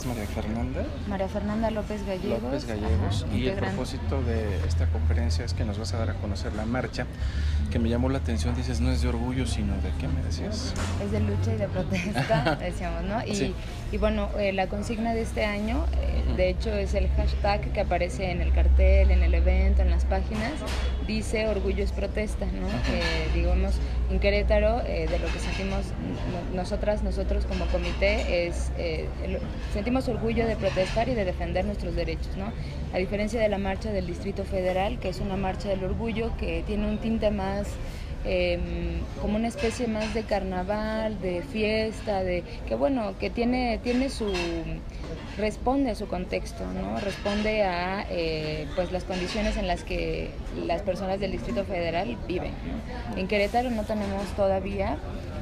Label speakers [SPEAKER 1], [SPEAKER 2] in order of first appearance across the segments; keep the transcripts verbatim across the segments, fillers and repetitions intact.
[SPEAKER 1] María Fernanda
[SPEAKER 2] María Fernanda López Gallegos.
[SPEAKER 1] López Gallegos,
[SPEAKER 2] Ajá,
[SPEAKER 1] y el
[SPEAKER 2] integrante.
[SPEAKER 1] propósito de esta conferencia es que nos vas a dar a conocer la marcha, que me llamó la atención. Dices, no es de orgullo, sino de ¿qué me decías?
[SPEAKER 2] Es de lucha y de protesta, decíamos, ¿no? Y,
[SPEAKER 1] Sí.
[SPEAKER 2] y bueno, eh, la consigna de este año, eh,
[SPEAKER 1] Ujú.
[SPEAKER 2] de hecho, es el hashtag que aparece en el cartel, en el evento, en las páginas, dice orgullo es protesta, ¿no? Eh, digamos, en Querétaro, eh, de lo que sentimos no, nosotras, nosotros como comité, es eh, el, sentimos orgullo de protestar y de defender nuestros derechos, ¿no? A diferencia de la marcha del Distrito Federal, que es una marcha del orgullo, que tiene un tinte más Eh, como una especie más de carnaval, de fiesta, de que bueno, que tiene, tiene su, responde a su contexto, ¿no? Responde a eh, pues las condiciones en las que las personas del Distrito Federal viven, ¿no? En Querétaro no tenemos todavía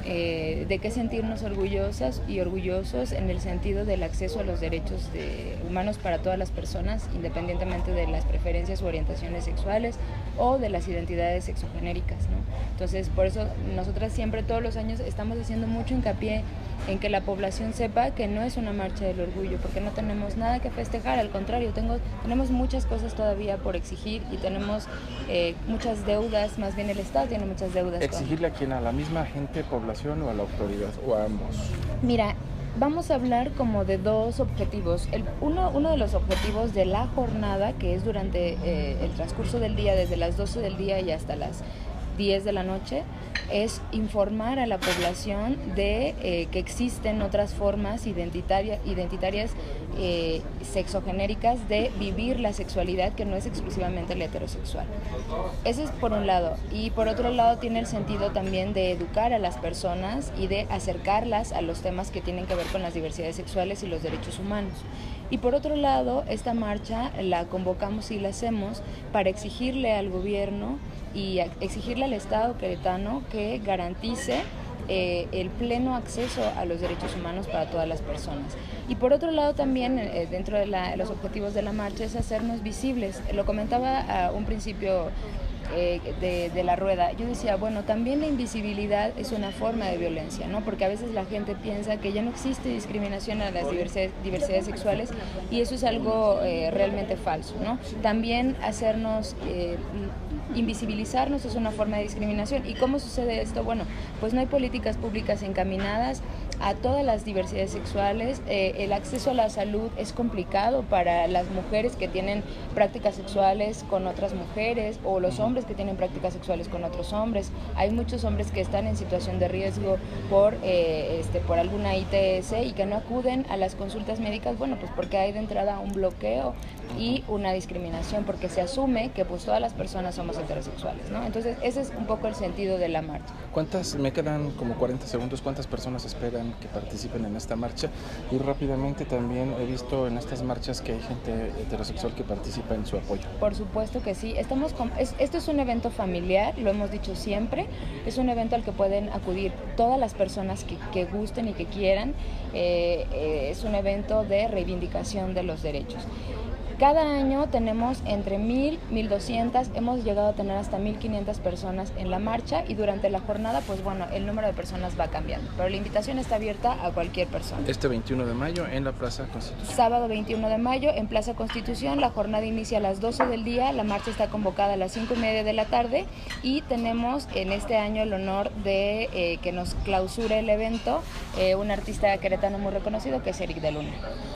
[SPEAKER 2] eh, de qué sentirnos orgullosas y orgullosos en el sentido del acceso a los derechos de, humanos para todas las personas, independientemente de las preferencias u orientaciones sexuales o de las identidades sexogenéricas, ¿no? Entonces, por eso nosotras siempre, todos los años, estamos haciendo mucho hincapié en que la población sepa que no es una marcha del orgullo, porque no tenemos nada que festejar, al contrario, tengo, tenemos muchas cosas todavía por exigir y tenemos eh, muchas deudas, más bien el Estado tiene muchas deudas.
[SPEAKER 1] ¿Exigirle a quién? ¿A la misma gente, población o a la autoridad? ¿O a ambos?
[SPEAKER 2] Mira, vamos a hablar como de dos objetivos. El, uno, uno de los objetivos de la jornada, que es durante eh, el transcurso del día, desde las doce del día y hasta las diez de la noche, es informar a la población de eh, que existen otras formas identitaria, identitarias eh, sexogenéricas de vivir la sexualidad, que no es exclusivamente la heterosexual. Ese es por un lado. Y por otro lado tiene el sentido también de educar a las personas y de acercarlas a los temas que tienen que ver con las diversidades sexuales y los derechos humanos. Y por otro lado, esta marcha la convocamos y la hacemos para exigirle al gobierno y exigirle al Estado queretano que garantice eh, el pleno acceso a los derechos humanos para todas las personas. Y por otro lado también, eh, dentro de la, los objetivos de la marcha, es hacernos visibles. Lo comentaba a un principio eh, de, de la rueda. Yo decía, bueno, también la invisibilidad es una forma de violencia, ¿no? Porque a veces la gente piensa que ya no existe discriminación a las diversidades, diversidades sexuales, y eso es algo eh, realmente falso, ¿no? También hacernos eh, invisibilizarnos es una forma de discriminación. ¿Y cómo sucede esto? Bueno, pues no hay políticas públicas encaminadas a todas las diversidades sexuales. Eh, el acceso a la salud es complicado para las mujeres que tienen prácticas sexuales con otras mujeres, o los hombres que tienen prácticas sexuales con otros hombres. Hay muchos hombres que están en situación de riesgo por, eh, este, por alguna I T S y que no acuden a las consultas médicas, bueno, pues porque hay de entrada un bloqueo y una discriminación, porque se asume que pues todas las personas somos heterosexuales, ¿no? Entonces ese es un poco el sentido de la marcha.
[SPEAKER 1] ¿Cuántas, me quedan como cuarenta segundos, cuántas personas esperan que participen en esta marcha? Y rápidamente también he visto en estas marchas que hay gente heterosexual que participa en su apoyo.
[SPEAKER 2] Por supuesto que sí. Estamos con, es, esto es un evento familiar, lo hemos dicho siempre, es un evento al que pueden acudir todas las personas que, que gusten y que quieran. Eh, eh, es un evento de reivindicación de los derechos. Cada año tenemos entre mil, mil doscientas, hemos llegado a tener hasta mil quinientas personas en la marcha, y durante la jornada, pues bueno, el número de personas va cambiando, pero la invitación está abierta a cualquier persona.
[SPEAKER 1] Este veintiuno de mayo en la Plaza Constitución.
[SPEAKER 2] Sábado veintiuno de mayo en Plaza Constitución, la jornada inicia a las doce del día, la marcha está convocada a las cinco y media de la tarde, y tenemos en este año el honor de eh, que nos clausure el evento eh, un artista queretano muy reconocido, que es Eric de Luna.